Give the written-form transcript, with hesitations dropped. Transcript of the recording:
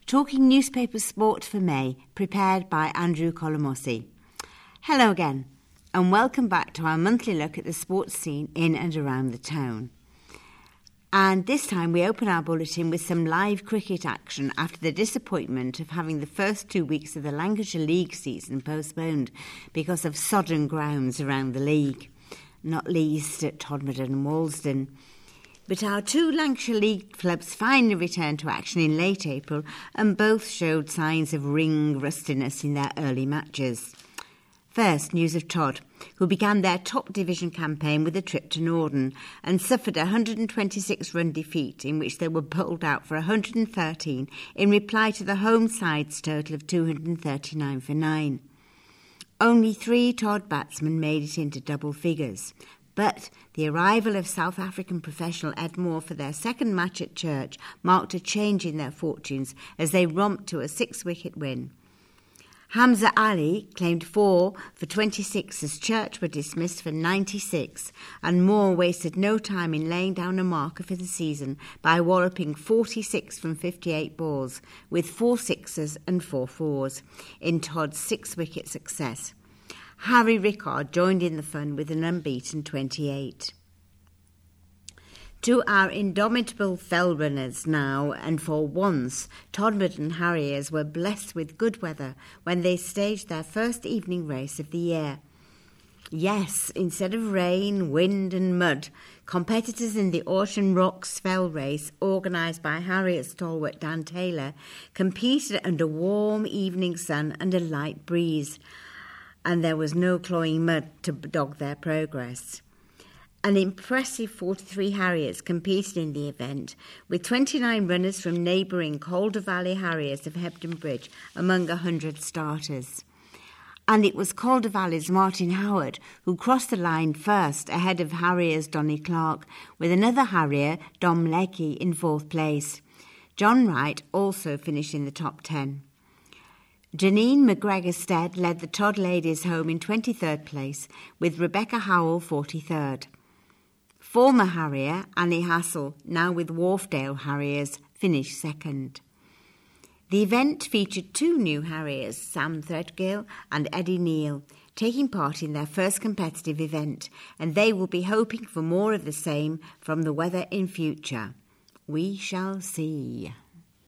talking newspaper sport for May, prepared by Andrew Colomosi. Hello again, and welcome back to our monthly look at the sports scene in and around the town. And this time we open our bulletin with some live cricket action after the disappointment of having the first 2 weeks of the Lancashire League season postponed because of sodden grounds around the league, not least at Todmorden and Walsden. But our two Lancashire League clubs finally returned to action in late April and both showed signs of ring rustiness in their early matches. First, news of Todd, who began their top division campaign with a trip to Norden and suffered a 126-run defeat in which they were bowled out for 113 in reply to the home side's total of 239 for 9. Only 3 Todd batsmen made it into double figures, but the arrival of South African professional Ed Moore for their second match at Church marked a change in their fortunes as they romped to a 6-wicket win. Hamza Ali claimed 4 for 26 as Church were dismissed for 96, and Moore wasted no time in laying down a marker for the season by walloping 46 from 58 balls, with 4 sixes and 4 fours, in Todd's 6-wicket success. Harry Rickard joined in the fun with an unbeaten 28. To our indomitable fell runners now, and for once, Todmorden Harriers were blessed with good weather when they staged their first evening race of the year. Yes, instead of rain, wind and mud, competitors in the Ocean Rocks Fell race, organised by Harrier stalwart Dan Taylor, competed under warm evening sun and a light breeze, and there was no cloying mud to dog their progress. An impressive 43 Harriers competed in the event, with 29 runners from neighbouring Calder Valley Harriers of Hebden Bridge among 100 starters. And it was Calder Valley's Martin Howard who crossed the line first ahead of Harriers' Donny Clark, with another Harrier, Dom Leckie, in 4th place. John Wright also finished in the top 10. Janine McGregor-Stead led the Todd ladies home in 23rd place, with Rebecca Howell 43rd. Former Harrier Annie Hassel, now with Wharfdale Harriers, finished second. The event featured 2 new Harriers, Sam Threadgill and Eddie Neal, taking part in their first competitive event, and they will be hoping for more of the same from the weather in future. We shall see.